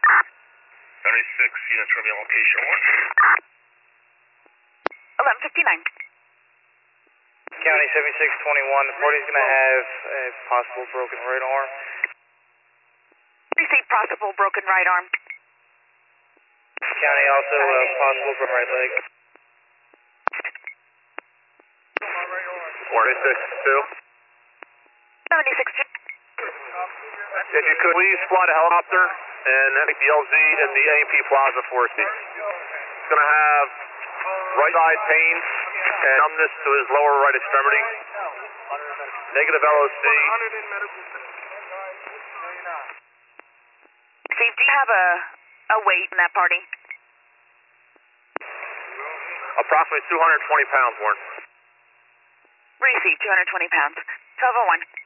76, units from your location 1159. County 7621, the party's going to have a possible broken right arm. Received possible broken right arm. County also possible broken right leg. 46-2. 76. If you could please fly the helicopter and take the LZ in the AMP Plaza for us. He's going to have right side pains and numbness to his lower right extremity. Negative LOC. Steve, do you have a weight in that party? Approximately 220 pounds, Warren. Received 220 pounds. 1201.